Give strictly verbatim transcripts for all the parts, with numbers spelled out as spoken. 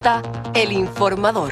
presenta El Informador.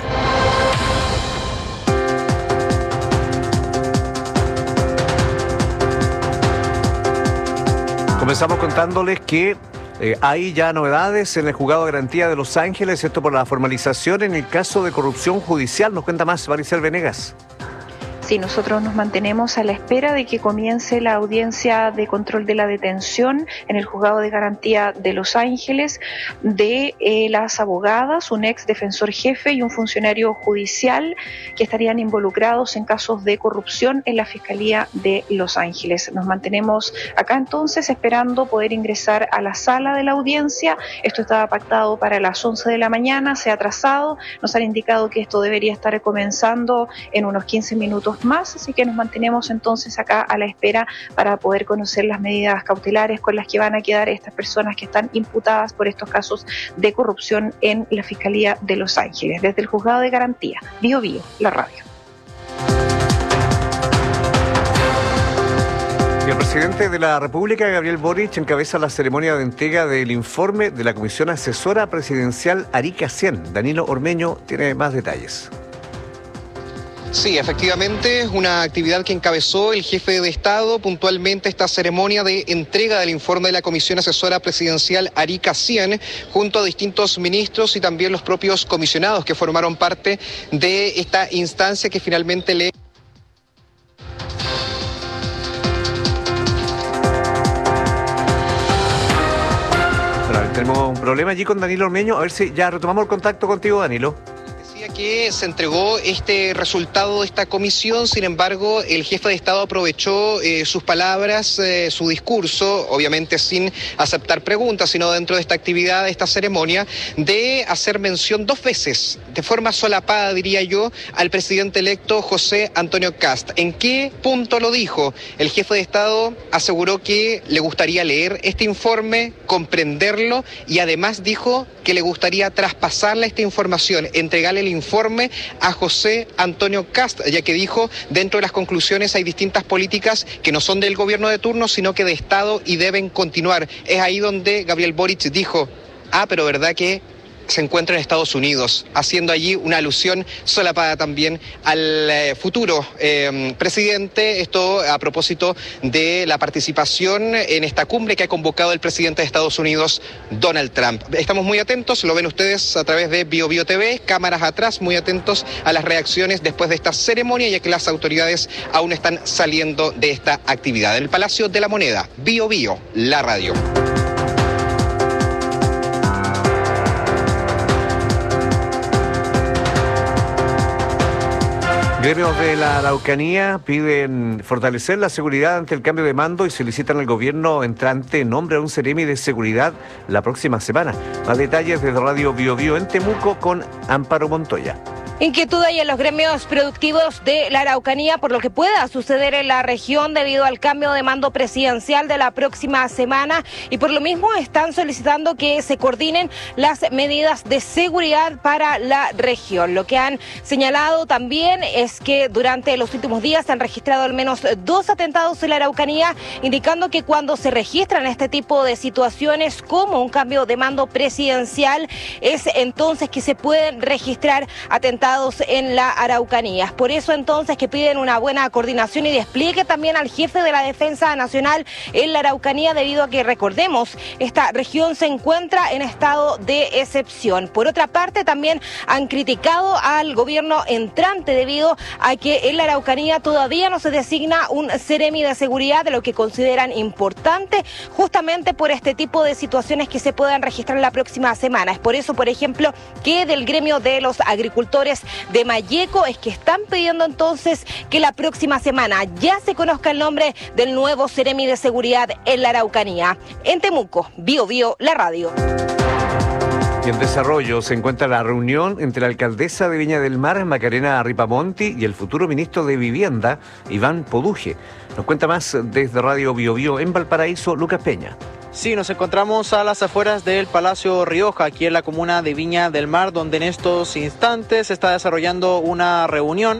Comenzamos contándoles que eh, hay ya novedades en el juzgado de garantía de Los Ángeles, esto por la formalización en el caso de corrupción judicial. Nos cuenta más Maricel Venegas. Sí, nosotros nos mantenemos a la espera de que comience la audiencia de control de la detención en el juzgado de garantía de Los Ángeles de eh, las abogadas, un ex defensor jefe y un funcionario judicial que estarían involucrados en casos de corrupción en la Fiscalía de Los Ángeles. Nos mantenemos acá entonces esperando poder ingresar a la sala de la audiencia. Esto estaba pactado para las once de la mañana, se ha atrasado. Nos han indicado que esto debería estar comenzando en unos quince minutos más, así que nos mantenemos entonces acá a la espera para poder conocer las medidas cautelares con las que van a quedar estas personas que están imputadas por estos casos de corrupción en la Fiscalía de Los Ángeles. Desde el juzgado de garantía, Bio Bio, la radio. El presidente de la República, Gabriel Boric, encabeza la ceremonia de entrega del informe de la Comisión Asesora Presidencial Arica cien. Danilo Ormeño tiene más detalles. Sí, efectivamente, es una actividad que encabezó el jefe de Estado, puntualmente esta ceremonia de entrega del informe de la Comisión Asesora Presidencial Arica cien, junto a distintos ministros y también los propios comisionados que formaron parte de esta instancia que finalmente le... Bueno, tenemos un problema allí con Danilo Ormeño, a ver si ya retomamos el contacto contigo, Danilo. Que se entregó este resultado de esta comisión. Sin embargo, el jefe de Estado aprovechó eh, sus palabras, eh, su discurso, obviamente sin aceptar preguntas, sino dentro de esta actividad, de esta ceremonia, de hacer mención dos veces, de forma solapada, diría yo, al presidente electo José Antonio Kast. ¿En qué punto lo dijo? El jefe de Estado aseguró que le gustaría leer este informe, comprenderlo, y además dijo que le gustaría traspasarle esta información, entregarle el informe a José Antonio Kast, ya que dijo, dentro de las conclusiones hay distintas políticas que no son del gobierno de turno, sino que de Estado y deben continuar. Es ahí donde Gabriel Boric dijo, ah, pero ¿verdad que se encuentra en Estados Unidos? Haciendo allí una alusión solapada también al eh, futuro eh, presidente, esto a propósito de la participación en esta cumbre que ha convocado el presidente de Estados Unidos, Donald Trump. Estamos muy atentos, lo ven ustedes a través de Bio Bio T V, cámaras atrás, muy atentos a las reacciones después de esta ceremonia, ya que las autoridades aún están saliendo de esta actividad. En el Palacio de la Moneda, Bio Bio, la radio. Gremios de la Araucanía piden fortalecer la seguridad ante el cambio de mando y solicitan al gobierno entrante nombre a un seremi de seguridad la próxima semana. Más detalles desde Radio Bio Bio en Temuco con Amparo Montoya. Inquietud hay en los gremios productivos de la Araucanía por lo que pueda suceder en la región debido al cambio de mando presidencial de la próxima semana y por lo mismo están solicitando que se coordinen las medidas de seguridad para la región. Lo que han señalado también es que durante los últimos días se han registrado al menos dos atentados en la Araucanía, indicando que cuando se registran este tipo de situaciones como un cambio de mando presidencial es entonces que se pueden registrar atentados en la Araucanía. Por eso entonces que piden una buena coordinación y despliegue también al jefe de la Defensa Nacional en la Araucanía, debido a que, recordemos, esta región se encuentra en estado de excepción. Por otra parte, también han criticado al gobierno entrante debido a que en la Araucanía todavía no se designa un seremi de seguridad, de lo que consideran importante justamente por este tipo de situaciones que se puedan registrar la próxima semana. Es por eso, por ejemplo, que del gremio de los agricultores de Malleco es que están pidiendo entonces que la próxima semana ya se conozca el nombre del nuevo seremi de seguridad en la Araucanía. En Temuco, Bio Bio, la radio. Y en desarrollo se encuentra la reunión entre la alcaldesa de Viña del Mar, Macarena Ripamonti, y el futuro ministro de Vivienda, Iván Poduje. Nos cuenta más desde Radio Bio Bio en Valparaíso, Lucas Peña. Sí, nos encontramos a las afueras del Palacio Rioja, aquí en la comuna de Viña del Mar, donde en estos instantes se está desarrollando una reunión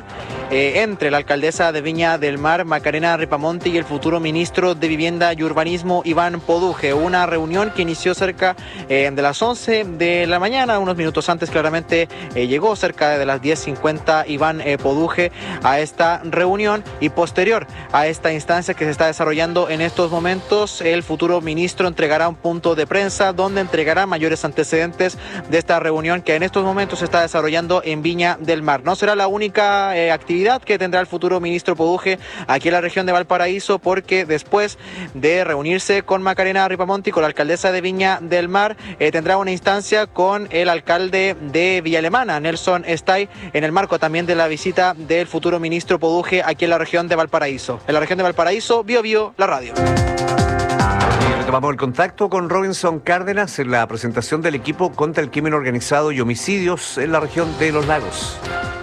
eh, entre la alcaldesa de Viña del Mar, Macarena Ripamonti, y el futuro ministro de Vivienda y Urbanismo, Iván Poduje. Una reunión que inició cerca eh, de las once de la mañana, unos minutos antes claramente eh, llegó cerca de las diez cincuenta Iván eh, Poduje a esta reunión, y posterior a esta instancia que se está desarrollando en estos momentos, el futuro ministro entregará un punto de prensa donde entregará mayores antecedentes de esta reunión que en estos momentos se está desarrollando en Viña del Mar. No será la única eh, actividad que tendrá el futuro ministro Poduje aquí en la región de Valparaíso, porque después de reunirse con Macarena Ripamonti, con la alcaldesa de Viña del Mar, eh, tendrá una instancia con el alcalde de Villa Alemana, Nelson Stay, en el marco también de la visita del futuro ministro Poduje aquí en la región de Valparaíso. En la región de Valparaíso, Bio Bio, la radio. Retomamos el contacto con Robinson Cárdenas en la presentación del equipo contra el crimen organizado y homicidios en la región de Los Lagos.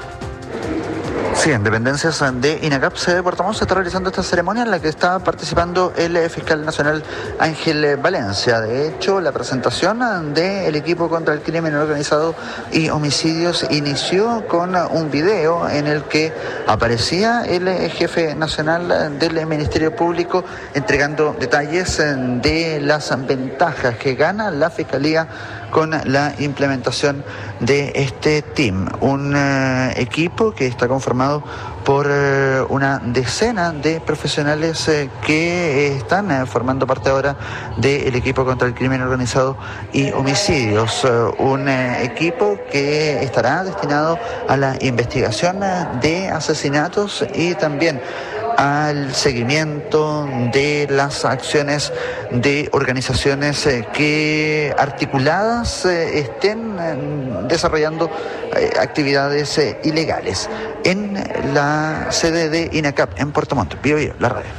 Sí, en dependencias de INACAP de Puerto Montt se está realizando esta ceremonia en la que está participando el fiscal nacional Ángel Valencia. De hecho, la presentación del equipo contra el crimen organizado y homicidios inició con un video en el que aparecía el jefe nacional del Ministerio Público entregando detalles de las ventajas que gana la Fiscalía con la implementación de este team, un uh, equipo que está conformado por uh, una decena de profesionales uh, que uh, están uh, formando parte ahora del equipo contra el crimen organizado y homicidios, uh, un uh, equipo que estará destinado a la investigación uh, de asesinatos y también al seguimiento de las acciones de organizaciones eh, que articuladas eh, estén eh, desarrollando eh, actividades eh, ilegales en la sede de INACAP en Puerto Montt. Bio Bio, la radio.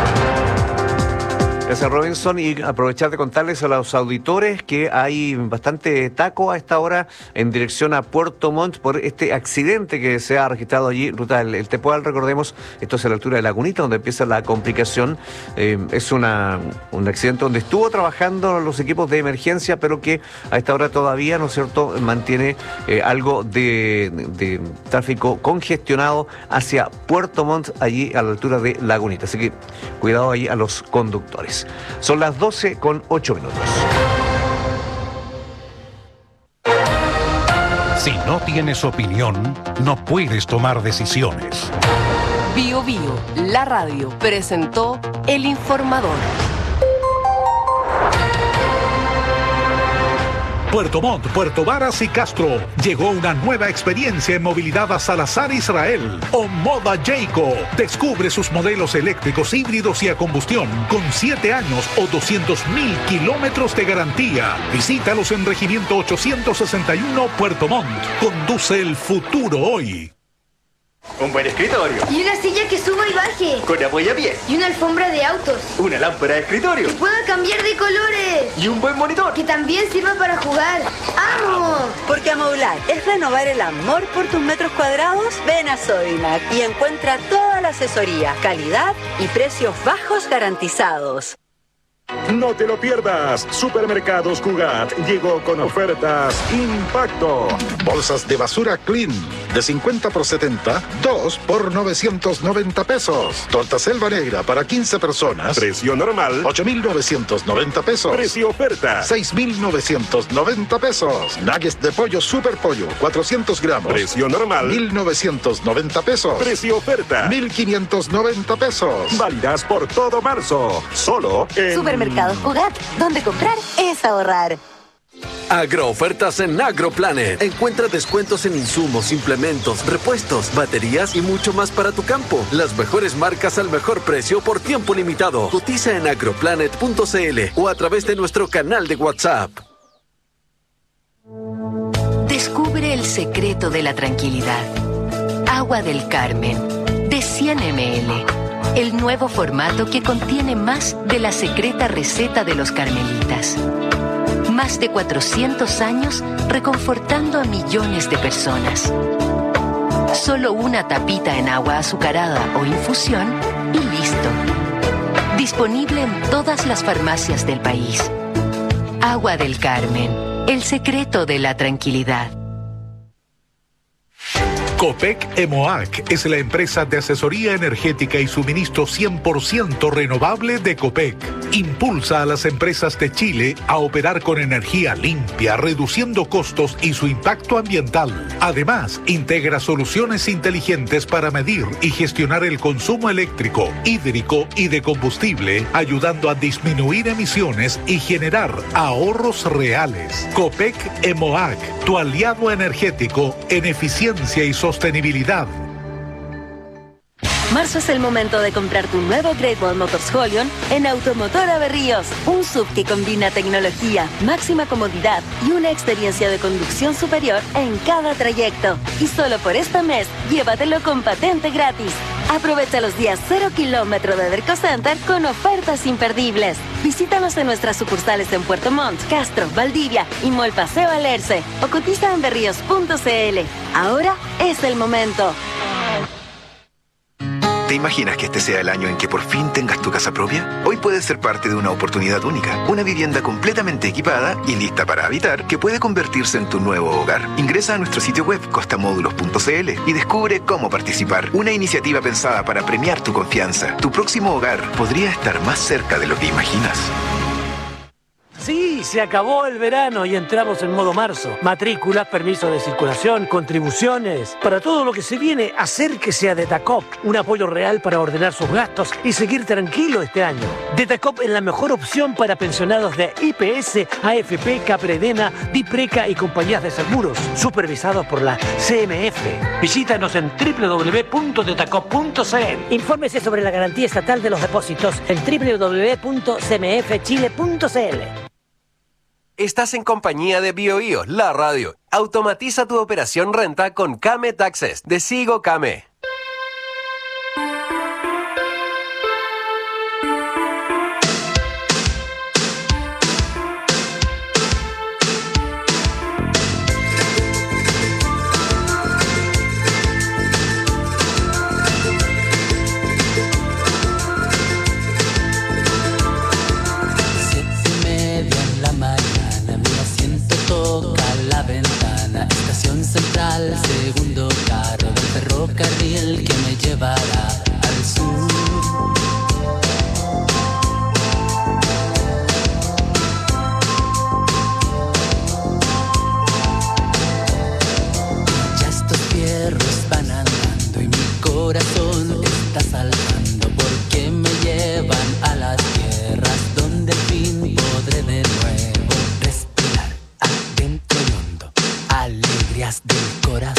Gracias, Robinson, y aprovechar de contarles a los auditores que hay bastante taco a esta hora en dirección a Puerto Montt por este accidente que se ha registrado allí, ruta del el Tepual, recordemos, esto es a la altura de Lagunita, donde empieza la complicación. Eh, es una, un accidente donde estuvo trabajando los equipos de emergencia, pero que a esta hora todavía, ¿no es cierto?, mantiene eh, algo de, de tráfico congestionado hacia Puerto Montt, allí a la altura de Lagunita. Así que cuidado ahí a los conductores. Son las doce con ocho minutos. Si no tienes opinión, no puedes tomar decisiones. Bio Bio, la radio, presentó El Informador. Puerto Montt, Puerto Varas y Castro. Llegó una nueva experiencia en movilidad a Salazar Israel. Omoda Jayco. Descubre sus modelos eléctricos, híbridos y a combustión con siete años o doscientos mil kilómetros de garantía. Visítalos en Regimiento ochocientos sesenta y uno, Puerto Montt. Conduce el futuro hoy. Un buen escritorio. Y una silla que suba y baje. Con apoyapiés. Y una alfombra de autos. Una lámpara de escritorio. Que pueda cambiar de colores. Y un buen monitor. Que también sirva para jugar. ¡Amo! Porque amoblar es renovar el amor por tus metros cuadrados. Ven a Sodimac y encuentra toda la asesoría, calidad y precios bajos garantizados. No te lo pierdas. Supermercados Cugat llegó con ofertas Impacto. Bolsas de basura Clean de cincuenta por setenta, dos por novecientos noventa pesos. Torta Selva Negra para quince personas. Precio normal ocho mil novecientos noventa pesos. Precio oferta seis mil novecientos noventa pesos. Nuggets de pollo Super Pollo cuatrocientos gramos. Precio normal mil novecientos noventa pesos. Precio oferta mil quinientos noventa pesos. Válidas por todo marzo. Solo en Supermercados Cugat, donde comprar es ahorrar. Agroofertas en AgroPlanet. Encuentra descuentos en insumos, implementos, repuestos, baterías y mucho más para tu campo. Las mejores marcas al mejor precio por tiempo limitado. Cotiza en agroplanet punto c l o a través de nuestro canal de WhatsApp. Descubre el secreto de la tranquilidad. Agua del Carmen, de cien mililitros. El nuevo formato que contiene más de la secreta receta de los carmelitas. Más de cuatrocientos años reconfortando a millones de personas. Solo una tapita en agua azucarada o infusión y listo. Disponible en todas las farmacias del país. Agua del Carmen, el secreto de la tranquilidad. Copec Emoac es la empresa de asesoría energética y suministro cien por ciento renovable de Copec. Impulsa a las empresas de Chile a operar con energía limpia, reduciendo costos y su impacto ambiental. Además, integra soluciones inteligentes para medir y gestionar el consumo eléctrico, hídrico y de combustible, ayudando a disminuir emisiones y generar ahorros reales. Copec Emoac, tu aliado energético en eficiencia y sostenibilidad. Marzo es el momento de comprar tu nuevo Great Wall Motors Holion en Automotora Berríos. Un S U V que combina tecnología, máxima comodidad y una experiencia de conducción superior en cada trayecto. Y solo por este mes, llévatelo con patente gratis. Aprovecha los días cero kilómetro de Derco Center con ofertas imperdibles. Visítanos en nuestras sucursales en Puerto Montt, Castro, Valdivia y Mall Paseo Alerce o cotiza en berríos punto c l. Ahora es el momento. ¿Te imaginas que este sea el año en que por fin tengas tu casa propia? Hoy puedes ser parte de una oportunidad única, una vivienda completamente equipada y lista para habitar que puede convertirse en tu nuevo hogar. Ingresa a nuestro sitio web costamódulos punto c l y descubre cómo participar. Una iniciativa pensada para premiar tu confianza. Tu próximo hogar podría estar más cerca de lo que imaginas. Sí, se acabó el verano y entramos en modo marzo. Matrículas, permisos de circulación, contribuciones. Para todo lo que se viene, acérquese a Detacop. Un apoyo real para ordenar sus gastos y seguir tranquilo este año. Detacop es la mejor opción para pensionados de I P S, A F P, Capredena, Dipreca y compañías de seguros, supervisados por la C M F. Visítanos en doble u doble u doble u punto detacop punto c l. Infórmese sobre la garantía estatal de los depósitos en doble u doble u doble u punto c m f chile punto c l. Estás en compañía de BioBio, la radio. Automatiza tu operación renta con Kame Taxes de Sigo Kame. Segundo carro del ferrocarril que me llevará al sur. Ya estos fierros van andando y mi corazón está saltando porque me llevan a las tierras donde al fin podré de nuevo respirar adentro y hondo alegrías del corazón.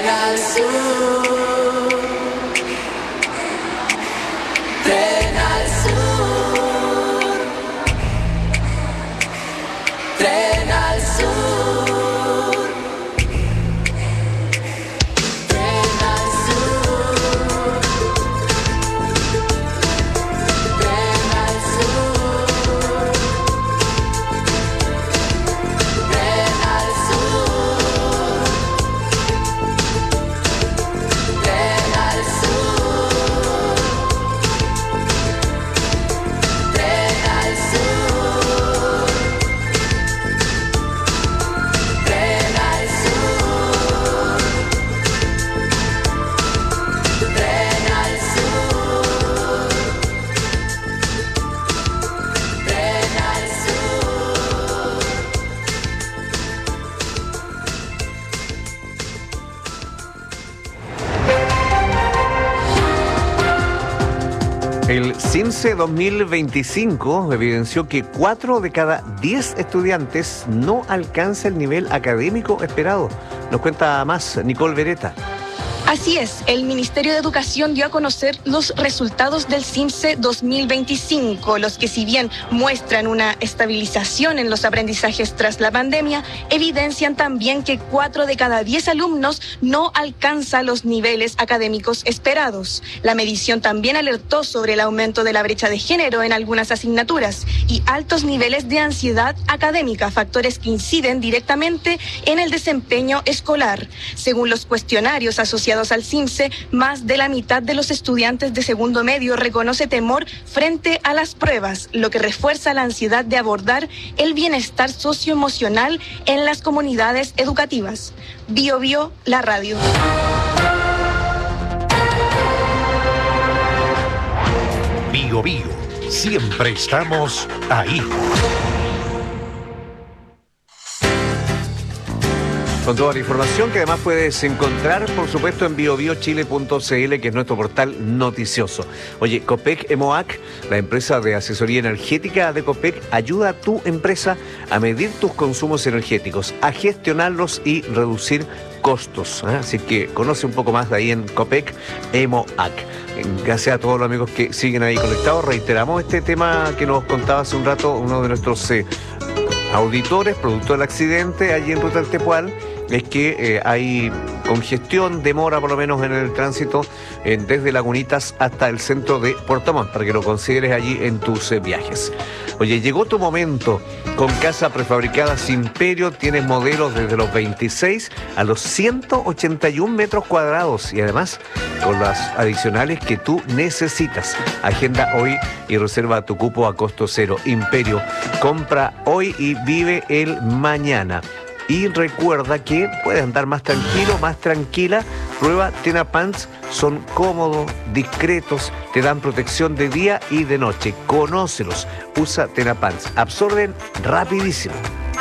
al sur, tren al sur, tren al sur, tren al sur, tren al sur, tren al sur, tren al sur, tren al sur, tren al sur, tren al sur, tren al sur. El CINCE dos mil veinticinco evidenció que cuatro de cada diez estudiantes no alcanza el nivel académico esperado. Nos cuenta más Nicole Beretta. Así es, el Ministerio de Educación dio a conocer los resultados del CINCE dos mil veinticinco, los que si bien muestran una estabilización en los aprendizajes tras la pandemia, evidencian también que cuatro de cada diez alumnos no alcanza los niveles académicos esperados. La medición también alertó sobre el aumento de la brecha de género en algunas asignaturas y altos niveles de ansiedad académica, factores que inciden directamente en el desempeño escolar. Según los cuestionarios asociados al CINCE, más de la mitad de los estudiantes de segundo medio reconoce temor frente a las pruebas, lo que refuerza la ansiedad de abordar el bienestar socioemocional en las comunidades educativas. Bio Bio, la radio. Bio Bio, siempre estamos ahí. Con toda la información que además puedes encontrar, por supuesto, en bio bio chile punto c l, que es nuestro portal noticioso. Oye, Copec Emoac, la empresa de asesoría energética de Copec, ayuda a tu empresa a medir tus consumos energéticos, a gestionarlos y reducir costos. ¿eh? Así que conoce un poco más de ahí en Copec Emoac. Gracias a todos los amigos que siguen ahí conectados. Reiteramos este tema que nos contaba hace un rato uno de nuestros eh, auditores, producto del accidente allí en Ruta del Tepual. Es que eh, hay congestión, demora por lo menos en el tránsito eh, desde Lagunitas hasta el centro de Puerto Montt, para que lo consideres allí en tus eh, viajes. Oye, llegó tu momento. Con Casa Prefabricadas Imperio tienes modelos desde los veintiséis a los ciento ochenta y un metros cuadrados y además con las adicionales que tú necesitas. Agenda hoy y reserva tu cupo a costo cero. Imperio, compra hoy y vive el mañana. Y recuerda que puedes andar más tranquilo, más tranquila. Prueba Tena Pants, son cómodos, discretos, te dan protección de día y de noche. Conócelos, usa Tena Pants, absorben rapidísimo.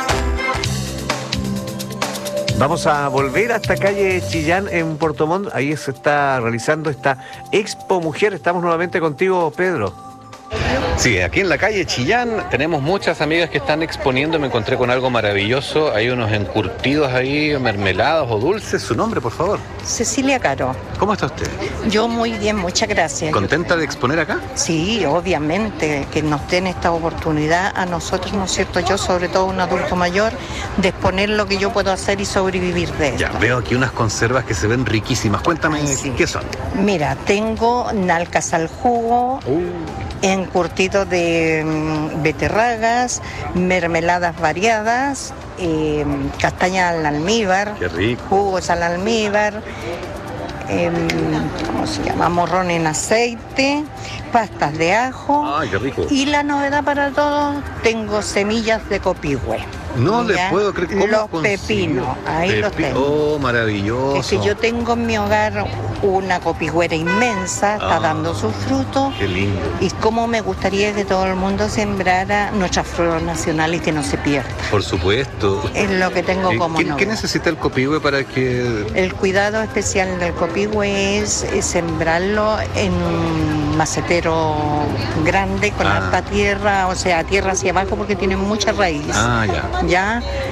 Vamos a volver hasta calle Chillán en Puerto Montt. Ahí se está realizando esta Expo Mujer. Estamos nuevamente contigo, Pedro. Sí, aquí en la calle Chillán tenemos muchas amigas que están exponiendo. Me encontré con algo maravilloso. Hay unos encurtidos ahí, mermelados o dulces. ¿Su nombre, por favor? Cecilia Caro. ¿Cómo está usted? Yo muy bien, muchas gracias. ¿Contenta de exponer acá? Sí, obviamente, que nos den esta oportunidad a nosotros, ¿no es cierto? Yo, sobre todo un adulto mayor, de exponer lo que yo puedo hacer y sobrevivir de esto. Ya, veo aquí unas conservas que se ven riquísimas. Cuéntame, sí. ¿Qué son? Mira, tengo nalcas al jugo, uh. encurtidos de um, beterragas, mermeladas variadas, eh, castaña al almíbar, qué rico, jugos al almíbar, eh, ¿cómo se llama? Morrón en aceite, pastas de ajo. Ay, qué rico. Y la novedad para todos, tengo semillas de copihue. No le puedo creer. ¿Cómo los consigo? pepinos, ahí Pepi- los tengo. Oh, maravilloso. Es que yo tengo en mi hogar una copihüera inmensa, está Ah, dando sus frutos. Qué lindo. Y cómo me gustaría que todo el mundo sembrara nuestra flor nacional y que no se pierda. Por supuesto. Es lo que tengo Eh, como ¿Qué, novedad. ¿Qué necesita el copihue para que...? El cuidado especial del copihue es, es sembrarlo en un macetero grande con Ah. alta tierra, o sea, tierra hacia abajo porque tiene mucha raíz. Ah, ya. ¿Ya?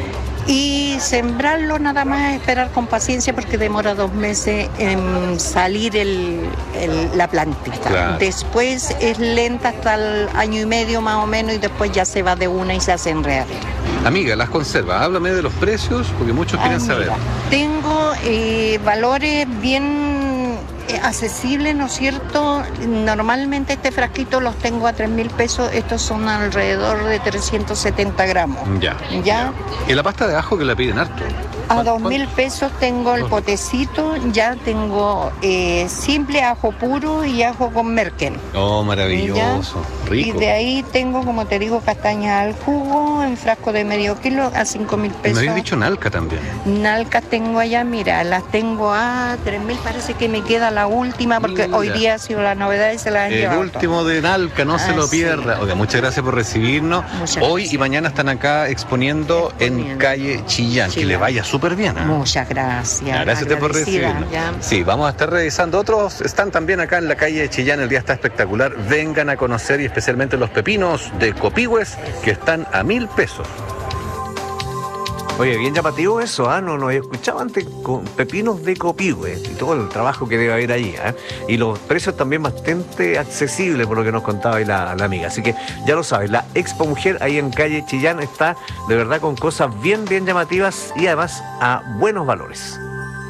y sembrarlo nada más, esperar con paciencia porque demora dos meses en salir el, el, la plantita. Claro. Después es lenta hasta el año y medio más o menos y después ya se va de una y se hace enredadera. Amiga, las conservas, háblame de los precios porque muchos quieren Ah, saber. mira, tengo eh, valores bien eh, accesibles, ¿no es cierto? Normalmente este frasquito los tengo a tres mil pesos, estos son alrededor de trescientos setenta gramos. Ya. ¿Ya? Y la pasta de ajo que la piden harto. A dos mil pesos tengo el potecito, ya tengo eh, simple ajo puro y ajo con merkel. Oh, maravilloso, rico. Y de ahí tengo, como te digo, castañas al jugo en frasco de medio kilo a cinco mil Me pesos. habéis dicho nalca también. Nalcas tengo allá, mira, las tengo a tres mil, parece que me queda la última porque Mira. hoy día ha sido la novedad y se la han El llevado. último de Nalca, no se Ah, lo sí. pierda. Oiga, muchas gracias por recibirnos. Muchas Hoy gracias. y mañana están acá exponiendo, en calle Chillán. Que le vaya súper bien. ¿eh? Muchas gracias. Gracias a usted por agradecida, recibirnos. ya. Sí, vamos a estar revisando. Otros están también acá en la calle de Chillán. El día está espectacular. Vengan a conocer y especialmente los pepinos de Copihue que están a mil pesos. Oye, bien llamativo eso, ¿ah? No, no había escuchado antes con pepinos de Copihue y todo el trabajo que debe haber allí, ¿eh? Y los precios también bastante accesibles por lo que nos contaba ahí la, la amiga. Así que ya lo sabes, la Expo Mujer ahí en calle Chillán está de verdad con cosas bien, bien llamativas y además a buenos valores.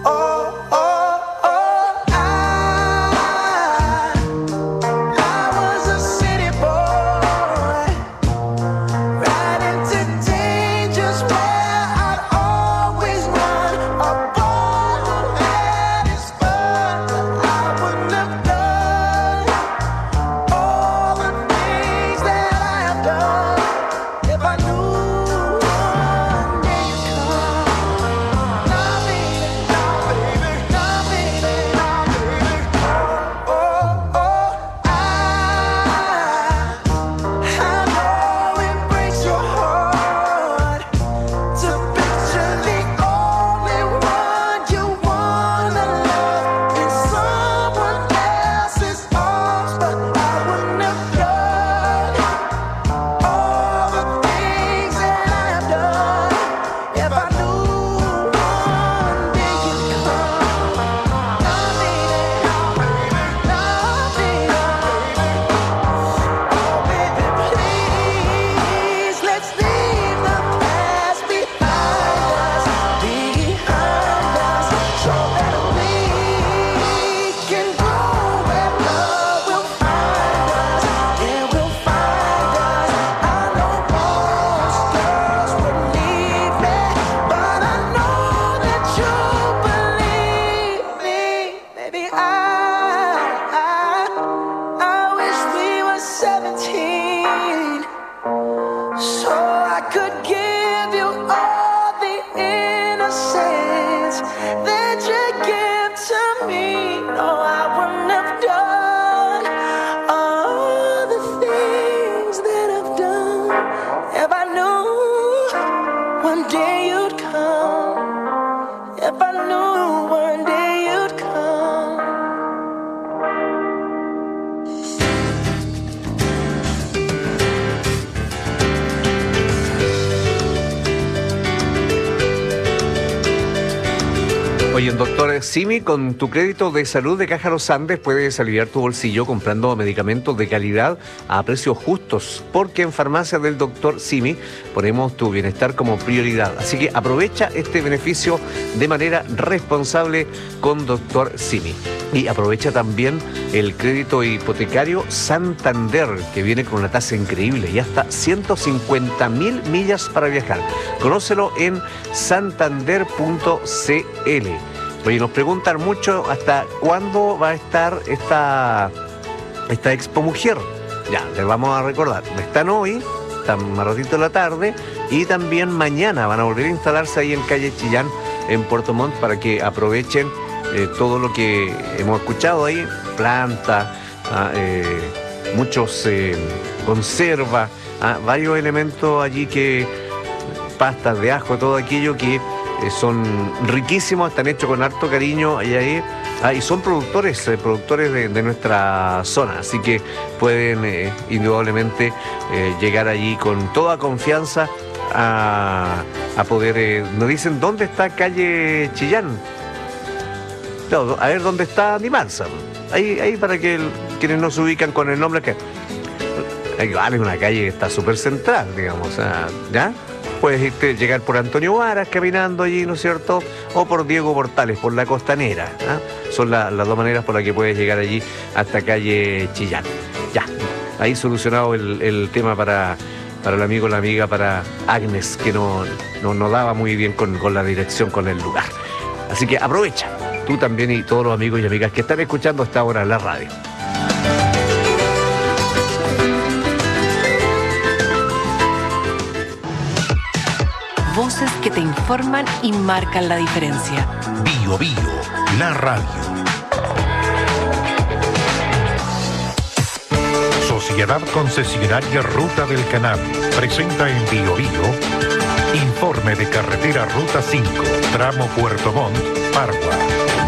Oye, doctor Simi, con tu crédito de salud de Caja Los Andes puedes aliviar tu bolsillo comprando medicamentos de calidad a precios justos, porque en Farmacia del doctor Simi ponemos tu bienestar como prioridad. Así que aprovecha este beneficio de manera responsable con doctor Simi. Y aprovecha también el crédito hipotecario Santander, que viene con una tasa increíble y hasta ciento cincuenta mil millas para viajar. Conócelo en santander punto c l. Oye, nos preguntan mucho hasta cuándo va a estar esta, esta Expo Mujer. Ya, les vamos a recordar. Están hoy, están más ratito de la tarde, y también mañana van a volver a instalarse ahí en calle Chillán, en Puerto Montt, para que aprovechen eh, todo lo que hemos escuchado ahí, planta, ah, eh, muchos eh, conservas, ah, varios elementos allí que, pastas de ajo, todo aquello que eh, son riquísimos, están hechos con harto cariño y ahí, ah, y son productores, eh, productores de, de nuestra zona, así que pueden eh, indudablemente eh, llegar allí con toda confianza a, a poder... Eh, nos dicen dónde está calle Chillán. No, a ver dónde está Animanza. Ahí, ahí para que el, quienes no se ubican con el nombre que... Igual es una calle que está súper central, digamos. O sea, ¿ya? Puedes irte, llegar por Antonio Varas caminando allí, ¿no es cierto? O por Diego Portales, por la Costanera. ¿eh? Son la, las dos maneras por las que puedes llegar allí hasta calle Chillán. Ya, ahí solucionado el, el tema para, para el amigo, la amiga, para Agnes, que no, no, no daba muy bien con, con la dirección, con el lugar. Así que aprovecha, tú también y todos los amigos y amigas que están escuchando hasta ahora en la radio. Voces que te informan y marcan la diferencia. Bio Bio, la radio. Sociedad Concesionaria Ruta del Canal presenta en Bio Bio informe de carretera Ruta cinco, tramo Puerto Montt, Pargua.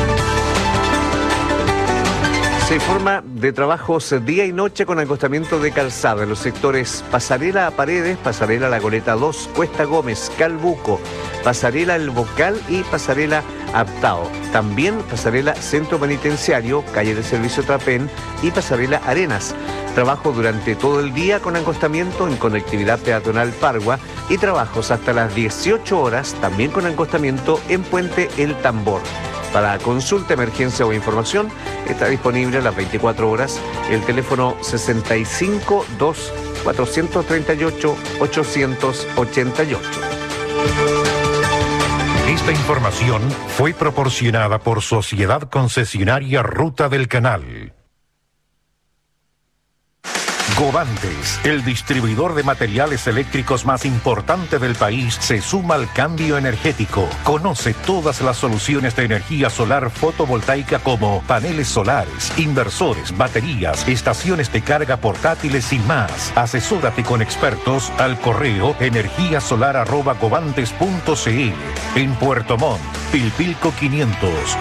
Se informa de trabajos día y noche con acostamiento de calzada en los sectores Pasarela a Paredes, Pasarela a La Goleta dos, Cuesta Gómez, Calbuco, Pasarela El Bocal y Pasarela Aptao. También Pasarela Centro Penitenciario, Calle de Servicio Trapén y Pasarela Arenas. Trabajo durante todo el día con acostamiento en conectividad peatonal Pargua y trabajos hasta las dieciocho horas también con acostamiento en Puente El Tambor. Para consulta, emergencia o información, está disponible a las veinticuatro horas el teléfono sesenta y cinco, dos, cuatrocientos treinta y ocho, ochocientos ochenta y ocho. Esta información fue proporcionada por Sociedad Concesionaria Ruta del Canal. Govantes, el distribuidor de materiales eléctricos más importante del país, se suma al cambio energético. Conoce todas las soluciones de energía solar fotovoltaica como paneles solares, inversores, baterías, estaciones de carga portátiles y más. Asesórate con expertos al correo energiasolar arroba govantes punto cl. En Puerto Montt, Pilpilco quinientos.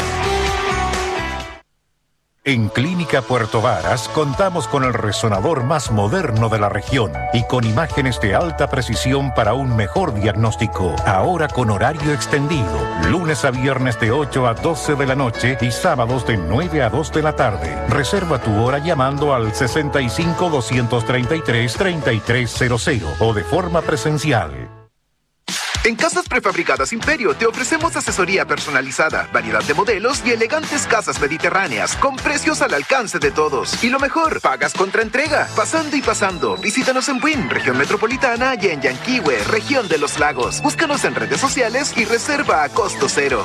En Clínica Puerto Varas contamos con el resonador más moderno de la región y con imágenes de alta precisión para un mejor diagnóstico. Ahora con horario extendido, lunes a viernes de ocho a doce de la noche y sábados de nueve a dos de la tarde. Reserva tu hora llamando al sesenta y cinco, doscientos treinta y tres, treinta y tres cero cero o de forma presencial. En Casas Prefabricadas Imperio te ofrecemos asesoría personalizada, variedad de modelos y elegantes casas mediterráneas con precios al alcance de todos. Y lo mejor, pagas contra entrega. Pasando y pasando, visítanos en Buin, región metropolitana, y en Yanquihue, región de los lagos. Búscanos en redes sociales y reserva a costo cero.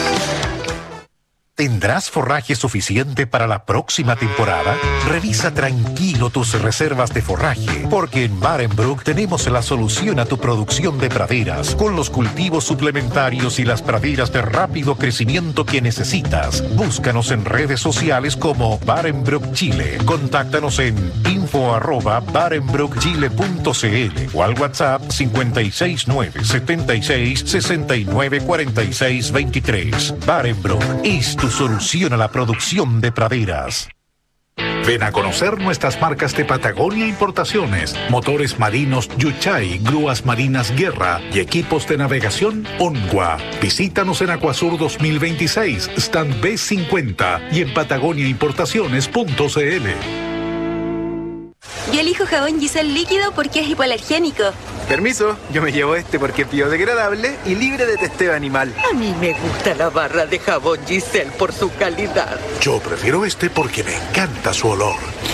¿Tendrás forraje suficiente para la próxima temporada? Revisa tranquilo tus reservas de forraje, porque en Barenbrook tenemos la solución a tu producción de praderas, con los cultivos suplementarios y las praderas de rápido crecimiento que necesitas. Búscanos en redes sociales como Barenbrook Chile. Contáctanos en info arroba barenbrook chile punto cl o al WhatsApp cincuenta y seis, nueve setenta y seis, sesenta y nueve, cuarenta y seis, veintitrés. Barenbrook es tu solución a la producción de praderas. Ven a conocer nuestras marcas de Patagonia Importaciones, motores marinos Yuchai, grúas marinas Guerra y equipos de navegación Ongua. Visítanos en Acuasur dos mil veintiséis, stand B cincuenta y en patagonia importaciones punto cl. Yo elijo jabón Giselle líquido porque es hipoalergénico. Permiso, yo me llevo este porque es biodegradable y libre de testeo animal. A mí me gusta la barra de jabón Giselle por su calidad. Yo prefiero este porque me encanta su olor.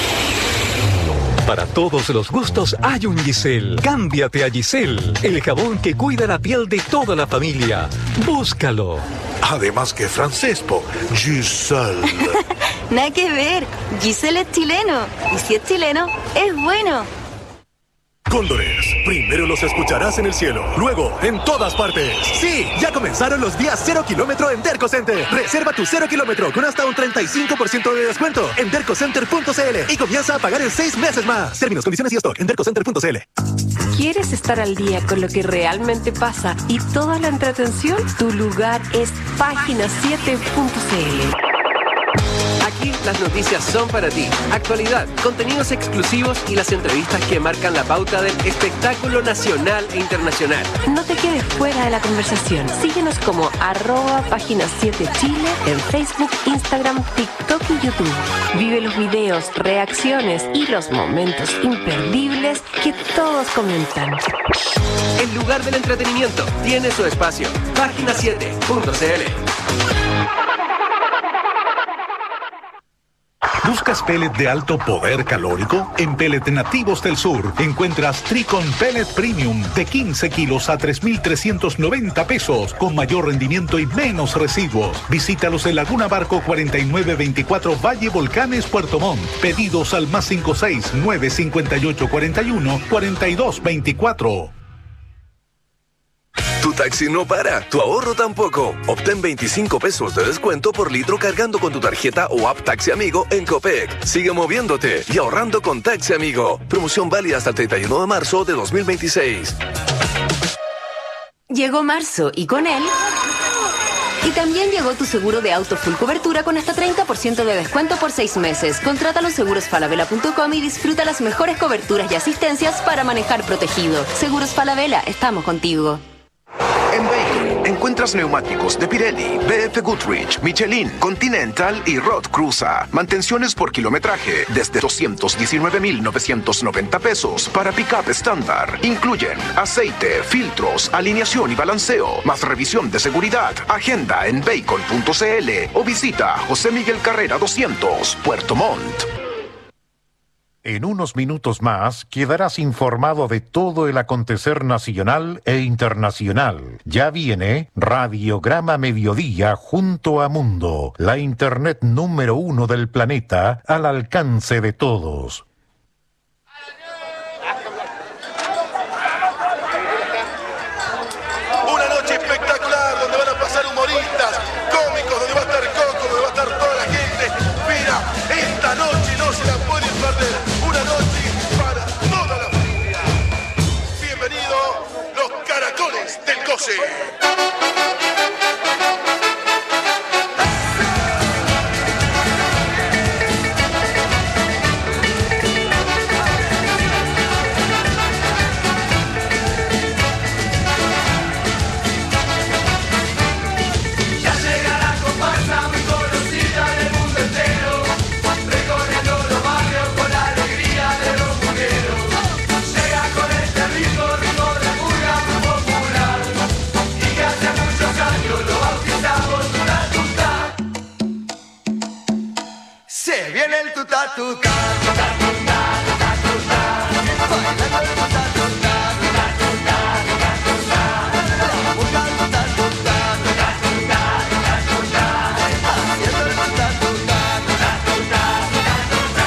Para todos los gustos hay un Giselle. Cámbiate a Giselle, el jabón que cuida la piel de toda la familia. Búscalo. Además que francés, po. Giselle. Nada que ver. Giselle es chileno. Y si es chileno, es bueno. Cóndores, primero los escucharás en el cielo, luego en todas partes. Sí, ya comenzaron los días cero kilómetro en Derco Center. Reserva tu cero kilómetro con hasta un treinta y cinco por ciento de descuento en derco center punto cl y comienza a pagar en seis meses más. Términos, condiciones y stock en derco center punto cl. ¿Quieres estar al día con lo que realmente pasa y toda la entretención? Tu lugar es página siete punto cl. Aquí Aquí las noticias son para ti. Actualidad, contenidos exclusivos y las entrevistas que marcan la pauta del espectáculo nacional e internacional. No te quedes fuera de la conversación. Síguenos como arroba página siete Chile en Facebook, Instagram, TikTok y YouTube. Vive los videos, reacciones y los momentos imperdibles que todos comentan. El lugar del entretenimiento tiene su espacio. página siete punto c l. ¿Buscas pellet de alto poder calórico? En Pellet Nativos del Sur encuentras Tricon Pellet Premium de quince kilos a tres mil trescientos noventa pesos, con mayor rendimiento y menos residuos. Visítalos en Laguna Barco cuarenta y nueve veinticuatro Valle Volcanes, Puerto Montt. Pedidos al más cinco seis nueve cinco ocho cuatro uno cuatro dos veinticuatro. Tu taxi no para, tu ahorro tampoco. Obtén veinticinco pesos de descuento por litro cargando con tu tarjeta o app Taxi Amigo en Copec. Sigue moviéndote y ahorrando con Taxi Amigo. Promoción válida hasta el treinta y uno de marzo de dos mil veintiséis. Llegó marzo y con él... Y también llegó tu seguro de auto full cobertura con hasta treinta por ciento de descuento por seis meses. Contrátalo en seguros falabella punto com y disfruta las mejores coberturas y asistencias para manejar protegido. Seguros Falabella, estamos contigo. En Bacon encuentras neumáticos de Pirelli, B F Goodrich, Michelin, Continental y Road Cruza. Mantenciones por kilometraje desde doscientos diecinueve mil novecientos noventa pesos para pick-up estándar. Incluyen aceite, filtros, alineación y balanceo, más revisión de seguridad. Agenda en bacon punto c l o visita José Miguel Carrera doscientos, Puerto Montt. En unos minutos más quedarás informado de todo el acontecer nacional e internacional. Ya viene Radiograma Mediodía junto a Mundo, la internet número uno del planeta al alcance de todos. Una noche espectacular donde van a pasar humoristas, cómicos, donde va a estar Coco, donde va a estar toda la gente. Mira, esta noche no se la pueden perder. Una noche para toda la familia. Bienvenido, los Caracoles del Goce. Se viene el tuta tuta, tuta tuta, tuta tuta, bailando el tuta tuta, tuta tuta, tuta tuta, la burga el tuta tuta, tuta tuta, tuta tuta, haciendo el tuta tuta, tuta tuta, tuta tuta.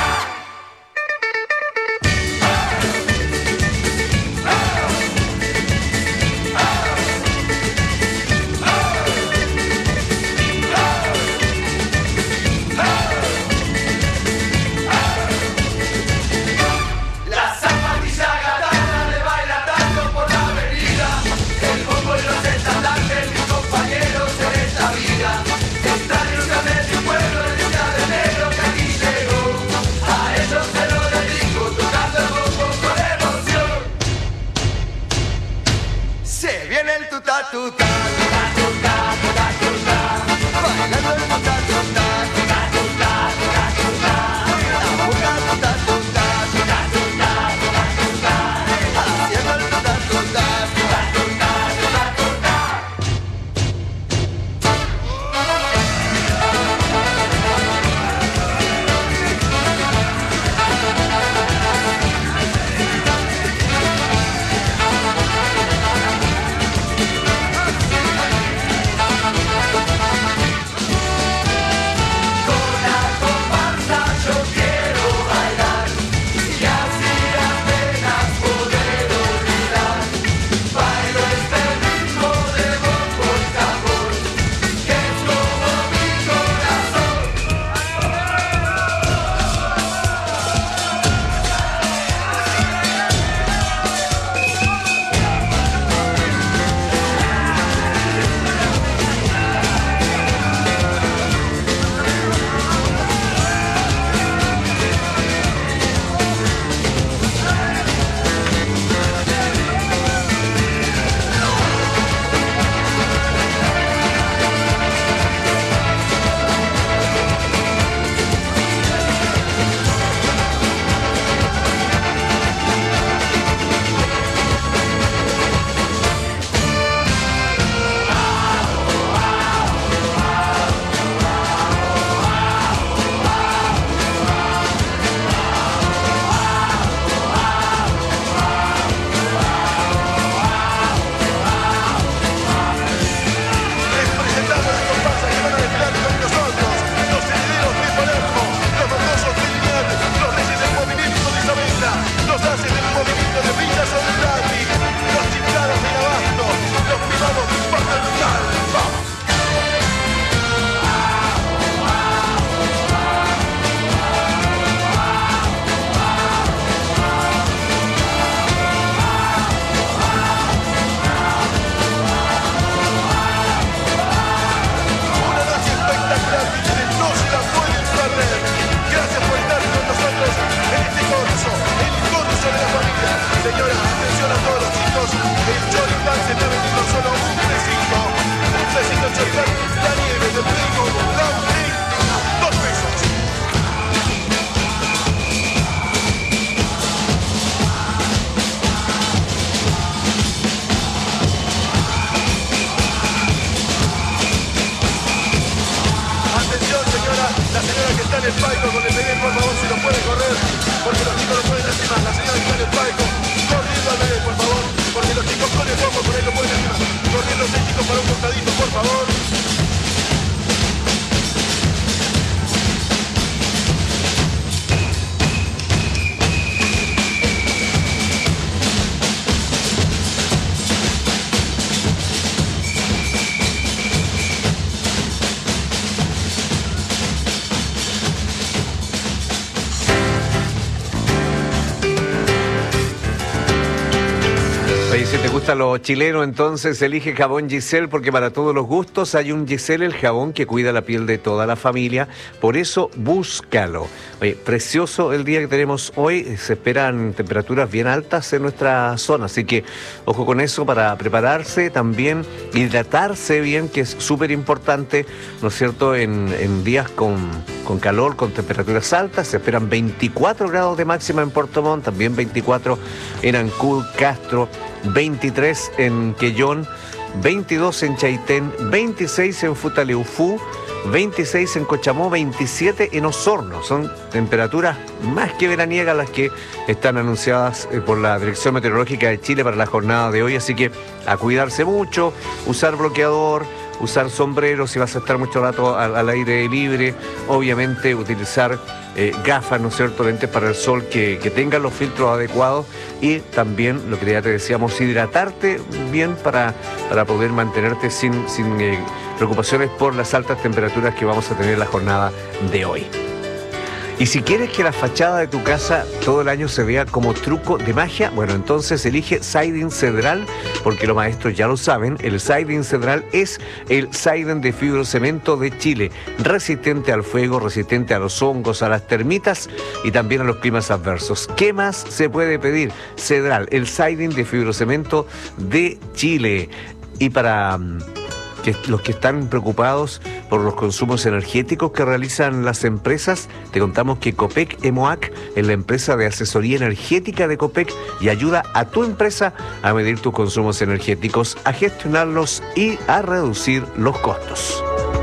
si te gusta lo chileno, entonces elige jabón Giselle, porque para todos los gustos hay un Giselle, el jabón que cuida la piel de toda la familia. Por eso, búscalo. Oye, precioso el día que tenemos hoy. Se esperan temperaturas bien altas en nuestra zona, así que ojo con eso para prepararse. También hidratarse bien, que es súper importante, ¿no es cierto? En, en días con, con calor, con temperaturas altas, se esperan veinticuatro grados de máxima en Puerto Montt, también veinticuatro en Ancud, Castro, veintitrés en Quellón, veintidós en Chaitén, veintiséis en Futaleufú, veintiséis en Cochamó, veintisiete en Osorno. Son temperaturas más que veraniegas las que están anunciadas por la Dirección Meteorológica de Chile para la jornada de hoy, así que a cuidarse mucho, usar bloqueador, usar sombrero si vas a estar mucho rato al, al aire libre, obviamente utilizar eh, gafas, ¿no es cierto?, lentes para el sol que, que tengan los filtros adecuados, y también, lo que ya te decíamos, hidratarte bien para, para poder mantenerte sin, sin eh, preocupaciones por las altas temperaturas que vamos a tener la jornada de hoy. Y si quieres que la fachada de tu casa todo el año se vea como truco de magia, bueno, entonces elige Siding Cedral, porque los maestros ya lo saben, el Siding Cedral es el siding de fibrocemento de Chile, resistente al fuego, resistente a los hongos, a las termitas y también a los climas adversos. ¿Qué más se puede pedir? Cedral, el siding de fibrocemento de Chile. Y para que los que están preocupados por los consumos energéticos que realizan las empresas, te contamos que Copec Emoac es la empresa de asesoría energética de Copec y ayuda a tu empresa a medir tus consumos energéticos, a gestionarlos y a reducir los costos.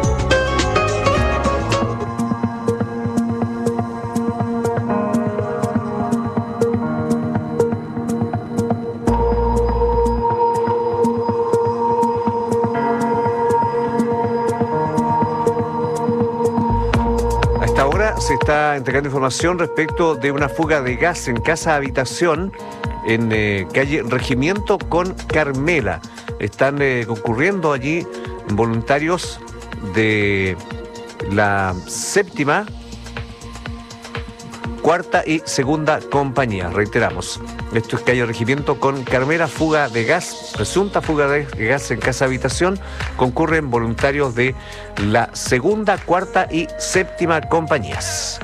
Se está entregando información respecto de una fuga de gas en casa habitación en eh, calle Regimiento con Carmela. Están eh, concurriendo allí voluntarios de la séptima, cuarta y segunda compañía. Reiteramos, esto es calle Regimiento con Carmela, fuga de gas, presunta fuga de gas en casa habitación. Concurren voluntarios de la segunda, cuarta y séptima compañías.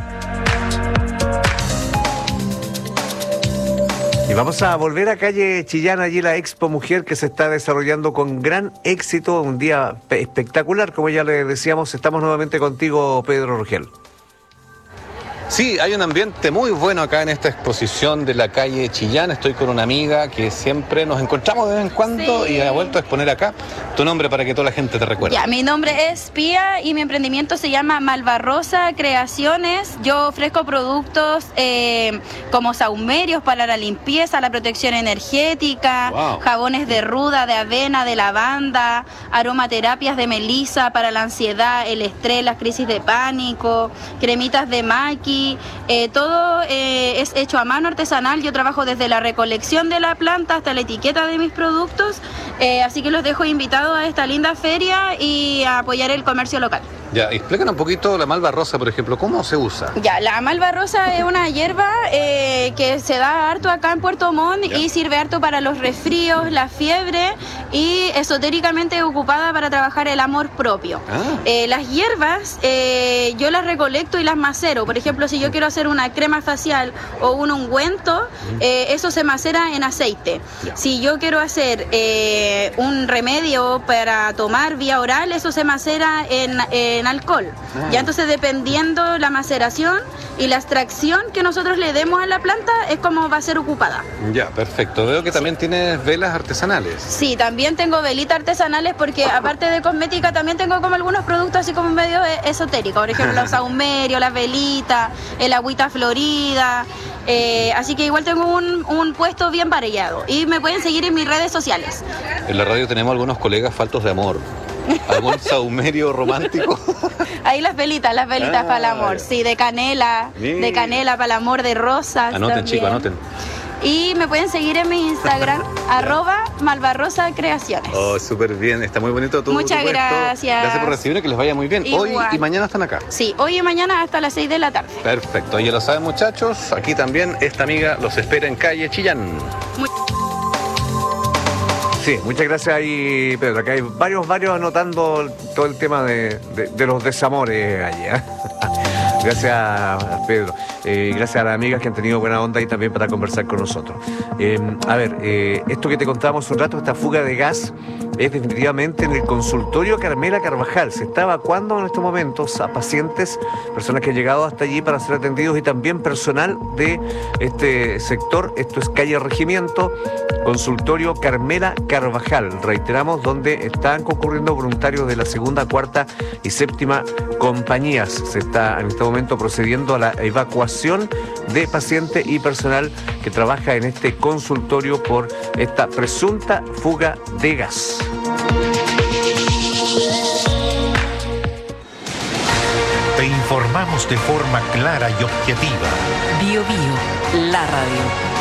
Y vamos a volver a calle Chillán, allí la Expo Mujer que se está desarrollando con gran éxito, un día espectacular, como ya le decíamos. Estamos nuevamente contigo, Pedro Rogel. Sí, hay un ambiente muy bueno acá en esta exposición de la calle Chillán. Estoy con una amiga que siempre nos encontramos de vez en cuando, sí, y ha vuelto a exponer acá. Tu nombre para que toda la gente te recuerde. Ya, mi nombre es Pía y mi emprendimiento se llama Malvarrosa Creaciones. Yo ofrezco productos eh, como saumerios para la limpieza, la protección energética, wow, jabones de ruda, de avena, de lavanda, aromaterapias de melisa para la ansiedad, el estrés, las crisis de pánico, cremitas de maqui. Eh, todo eh, es hecho a mano, artesanal. Yo trabajo desde la recolección de la planta hasta la etiqueta de mis productos, eh, así que los dejo invitados a esta linda feria y a apoyar el comercio local. Ya, explícanos un poquito la malvarrosa, por ejemplo, ¿cómo se usa? Ya, la malvarrosa es una hierba eh, que se da harto acá en Puerto Montt, ya, y sirve harto para los resfríos, la fiebre, y esotéricamente ocupada para trabajar el amor propio. Ah. Eh, las hierbas eh, yo las recolecto y las macero. Por ejemplo, si yo quiero hacer una crema facial o un ungüento, eh, eso se macera en aceite. Ya. Si yo quiero hacer eh, un remedio para tomar vía oral, eso se macera en, en alcohol. Ah. Ya, entonces, dependiendo la maceración y la extracción que nosotros le demos a la planta, es como va a ser ocupada. Ya, perfecto. Veo que también, sí, tienes velas artesanales. Sí, también tengo velitas artesanales, porque aparte de cosmética también tengo como algunos productos así como medio esotéricos. Por ejemplo, los saumerios, las velitas, el agüita florida. Eh, así que igual tengo un, un puesto bien variado. Y me pueden seguir en mis redes sociales. En la radio tenemos algunos colegas faltos de amor. ¿Algún saumerio romántico? Ahí las velitas, las velitas ah, para el amor. Sí, de canela, sí, de canela para el amor, de rosas. Anoten, chicos, anoten. Y me pueden seguir en mi Instagram, arroba Malvarrosa Creaciones. Oh, súper bien, está muy bonito tu Muchas tu gracias. Gracias por recibirme, que les vaya muy bien. Igual. Hoy y mañana están acá. Sí, hoy y mañana hasta las seis de la tarde. Perfecto, ya lo saben, muchachos, aquí también esta amiga los espera en calle Chillán. Muy... Sí, muchas gracias ahí, Pedro. Acá hay varios, varios anotando todo el tema de, de, de los desamores allá. Gracias, Pedro. Eh, gracias a las amigas que han tenido buena onda y también para conversar con nosotros. Eh, a ver, eh, esto que te contábamos un rato, esta fuga de gas, es definitivamente en el consultorio Carmela Carvajal. Se está evacuando en estos momentos a pacientes, personas que han llegado hasta allí para ser atendidos y también personal de este sector. Esto es calle Regimiento, consultorio Carmela Carvajal. Reiteramos, donde están concurriendo voluntarios de la segunda, cuarta y séptima compañías. Se está en este momento procediendo a la evacuación de pacientes y personal que trabaja en este consultorio por esta presunta fuga de gas. Te informamos de forma clara y objetiva. Bio Bio, la radio.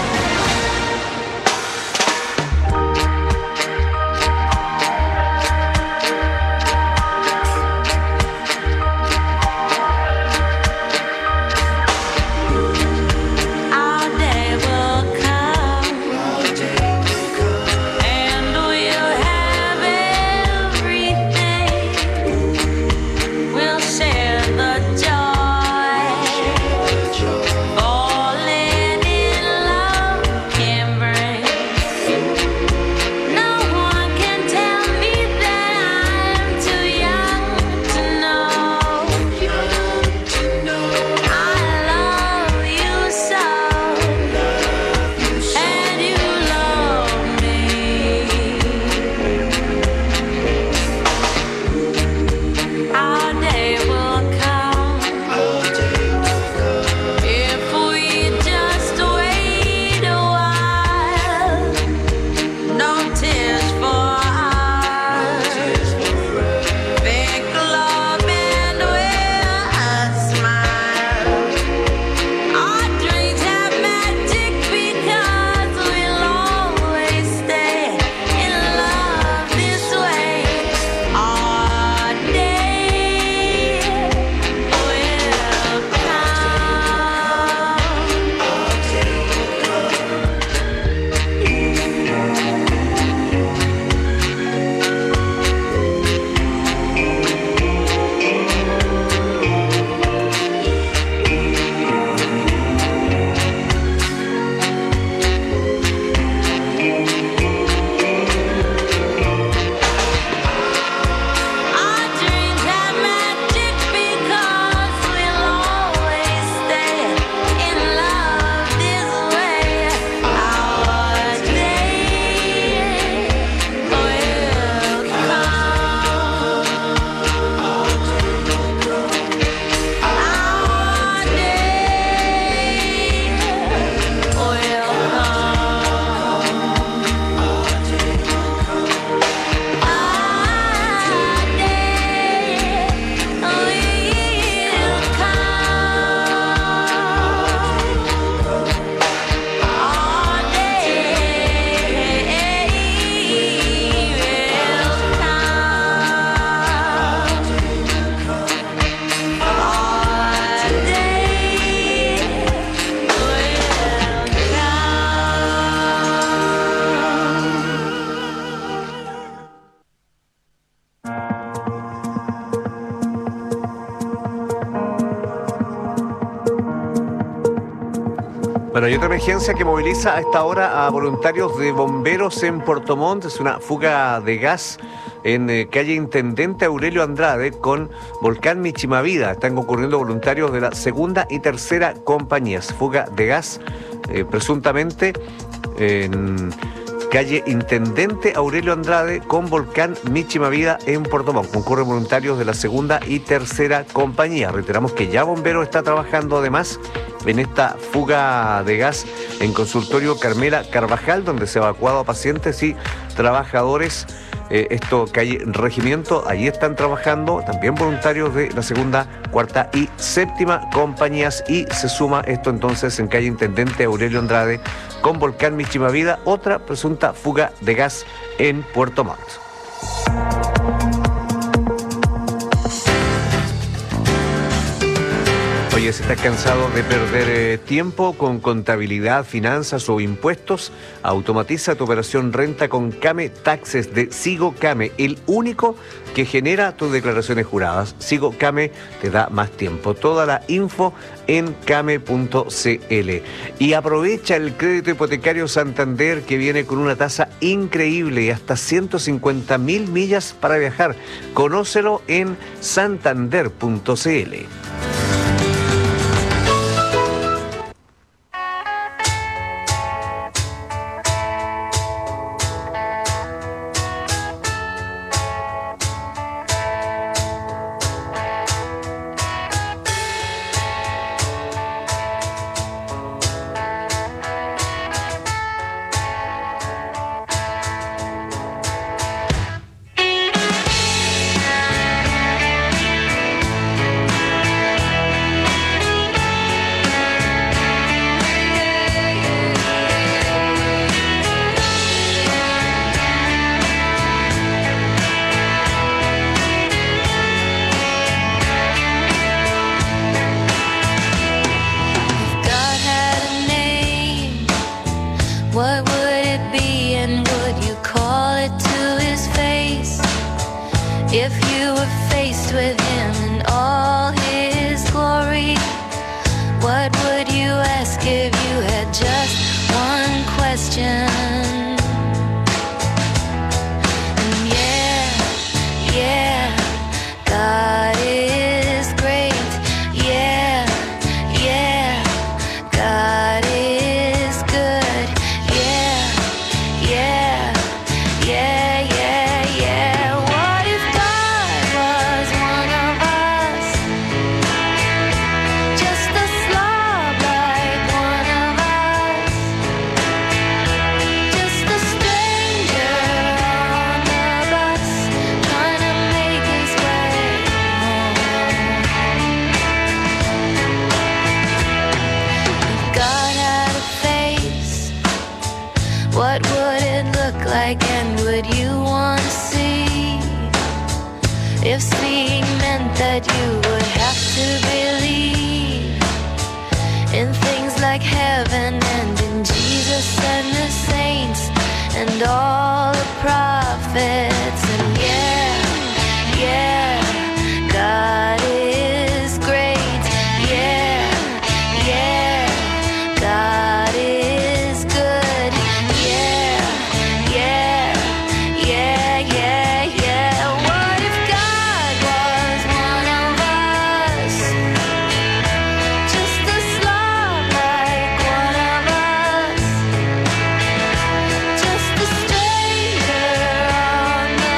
Bueno, hay otra emergencia que moviliza a esta hora a voluntarios de bomberos en Puerto Montt. Es una fuga de gas en eh, calle Intendente Aurelio Andrade con Volcán Michimavida. Están concurriendo voluntarios de la segunda y tercera compañías. Fuga de gas, eh, presuntamente en calle Intendente Aurelio Andrade con Volcán Michimavida en Puerto Montt. Concurren voluntarios de la segunda y tercera compañía. Reiteramos que ya Bomberos está trabajando además en esta fuga de gas en consultorio Carmela Carvajal, donde se ha evacuado a pacientes y trabajadores. Eh, esto calle Regimiento, allí están trabajando también voluntarios de la segunda, cuarta y séptima compañías, y se suma esto entonces en calle Intendente Aurelio Andrade con Volcán Michimavida, otra presunta fuga de gas en Puerto Montt. Oye, si estás cansado de perder eh, tiempo con contabilidad, finanzas o impuestos, automatiza tu operación renta con Came Taxes de Sigo Came, el único que genera tus declaraciones juradas. Sigo Came te da más tiempo. Toda la info en came punto cl. Y aprovecha el crédito hipotecario Santander, que viene con una tasa increíble y hasta ciento cincuenta mil millas para viajar. Conócelo en santander punto cl. What would it be, and would you call it to his face? If you were faced with him in all his glory, what would you ask if you had just one question? And yeah, yeah, God is great. Yeah, yeah, God is good. Yeah, yeah, yeah, yeah, yeah. What if God was one of us? Just a slob like one of us. Just a stranger on the bus, trying to make his way home. If God had a face, what would it look like, and would you want to see? If seeing meant that you would have to believe in things like heaven and in Jesus and the saints and all the prophets. And yeah, yeah, God is great. Yeah, yeah, God is good. Yeah, yeah, yeah, yeah, yeah. What if God was one of us? Just a slob like one of us. Just a stranger on the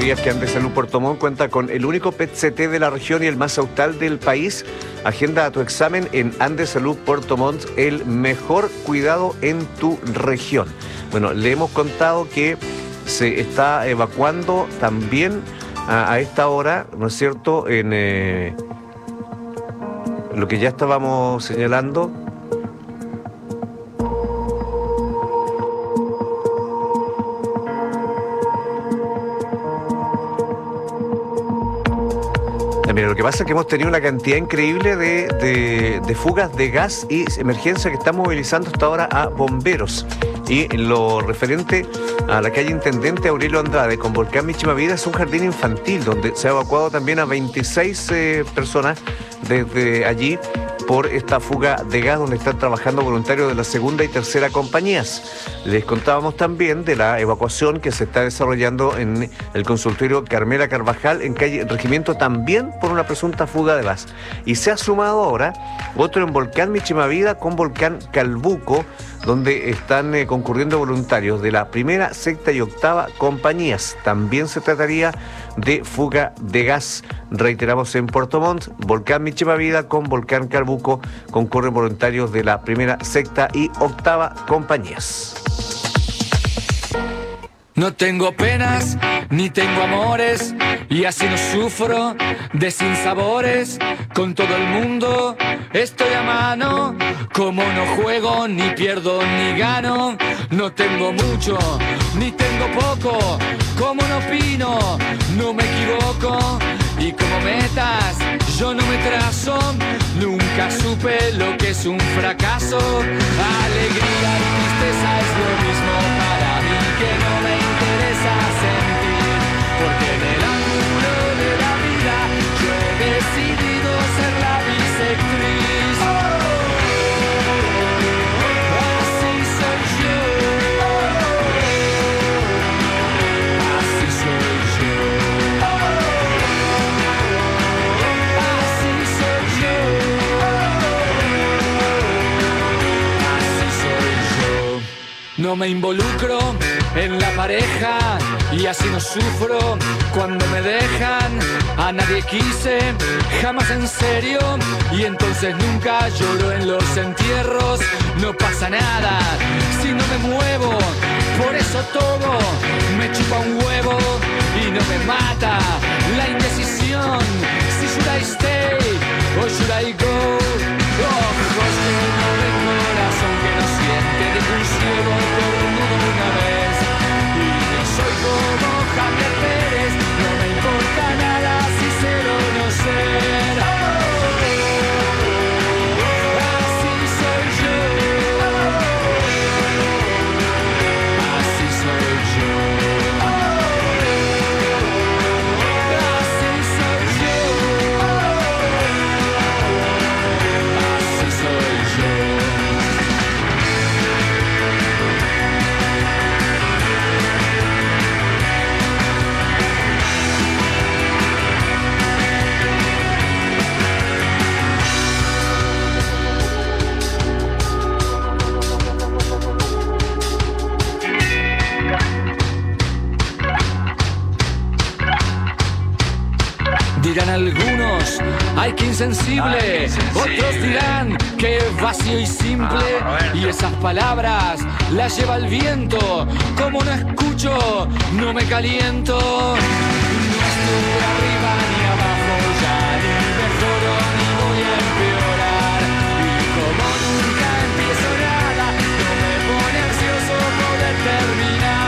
¿Sabías que Andes Salud Puerto Montt cuenta con el único P E T C T de la región y el más austral del país? Agenda tu examen en Andes Salud Puerto Montt, el mejor cuidado en tu región. Bueno, le hemos contado que se está evacuando también a, a esta hora, ¿no es cierto?, en eh, lo que ya estábamos señalando. Mira, lo que pasa es que hemos tenido una cantidad increíble de, de, de fugas de gas y emergencia que está movilizando hasta ahora a bomberos. Y en lo referente a la calle Intendente Aurelio Andrade con Volcán Michimavida, es un jardín infantil donde se ha evacuado también a veintiséis eh, personas desde allí por esta fuga de gas, donde están trabajando voluntarios de la segunda y tercera compañías. Les contábamos también de la evacuación que se está desarrollando en el consultorio Carmela Carvajal en calle Regimiento, también por una presunta fuga de gas. Y se ha sumado ahora otro en Volcán Michimavida con Volcán Calbuco, donde están eh, concurriendo voluntarios de la primera, sexta y octava compañías. También se trataría de fuga de gas. Reiteramos, en Puerto Montt, Volcán Michimavida con Volcán Calbuco concurren voluntarios de la primera, sexta y octava compañías. No tengo penas, ni tengo amores, y así no sufro de sinsabores. Con todo el mundo estoy a mano, como no juego, ni pierdo, ni gano. No tengo mucho, ni tengo poco, como no opino, no me equivoco. Y como metas yo no me trazo, nunca supe lo que es un fracaso. Alegría y tristeza es lo mismo para mí, que no me interesa sentir, porque en el ángulo de la vida yo he decidido ser la bisectriz. Así soy yo, así soy yo, así soy yo, así soy yo. No me involucro en la pareja y así no sufro cuando me dejan. A nadie quise, jamás en serio, y entonces nunca lloro en los entierros. No pasa nada si no me muevo, por eso todo me chupa un huevo y no me mata la indecisión. Si should I stay o should I go? Ojos que no ven, corazón que no siente, de un ciego tornudo una vez. Y no soy como Javier Pérez, no me importa nada si ser o no ser. Así soy yo, así soy yo, así soy yo, así soy yo. Dirán algunos, ay que insensible, otros dirán que vacío y simple, y esas palabras las lleva el viento. Como no escucho, no me caliento. No estoy arriba ni abajo ya, ni mejoro ni voy a empeorar. Y como nunca empiezo nada, no me pone ansioso poder terminar.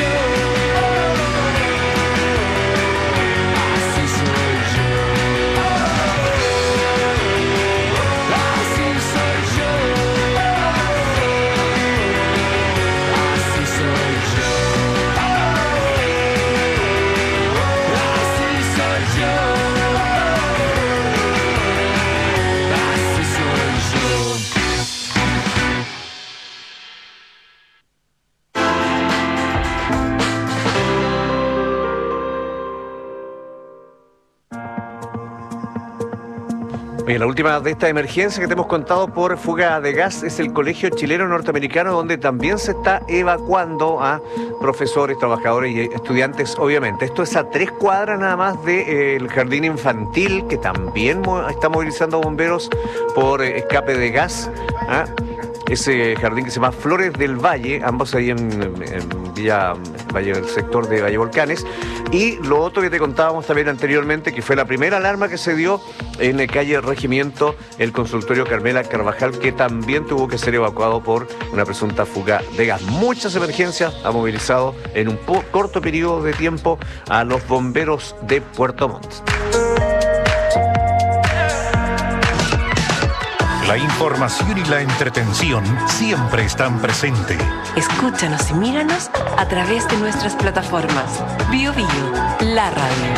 Así soy yo. Oye, la última de esta emergencia que te hemos contado por fuga de gas es el Colegio Chileno Norteamericano, donde también se está evacuando a profesores, trabajadores y estudiantes, obviamente. Esto es a tres cuadras nada más del eh, jardín infantil, que también mo- está movilizando bomberos por eh, escape de gas. ¿Ah? Ese jardín que se llama Flores del Valle, ambos ahí en, en Villa, Valle, el sector de Valle Volcanes. Y lo otro que te contábamos también anteriormente, que fue la primera alarma que se dio en la calle Regimiento, el consultorio Carmela Carvajal, que también tuvo que ser evacuado por una presunta fuga de gas. Muchas emergencias ha movilizado en un po- corto periodo de tiempo a los bomberos de Puerto Montt. La información y la entretención siempre están presentes. Escúchanos y míranos a través de nuestras plataformas. Bio Bio, la radio.